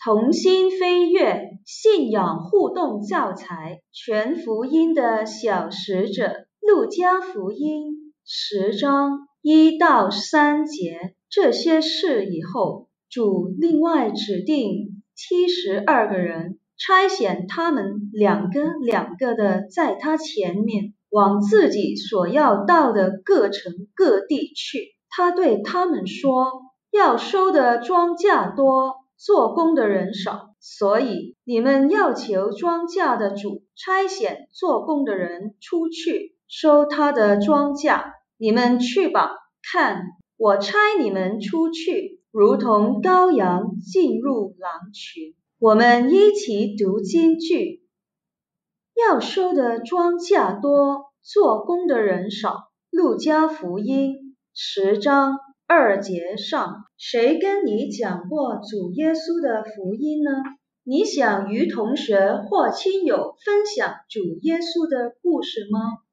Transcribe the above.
同心飞跃信仰互动教材，全福音的小使者，路加福音10章1到3节。这些事以后，主另外指定72个人，差遣他们两个的在他前面，往自己所要到的各城各地去。他对他们说，要收的庄稼多，做工的人少，所以你们要求庄稼的主差遣做工的人出去，收他的庄稼。你们去吧，看，我差你们出去，如同羔羊进入狼群。我们一起读金句。要收的庄稼多，做工的人少。路加福音10章2节上。谁跟你讲过主耶稣的福音呢？你想与同学或亲友分享主耶稣的故事吗？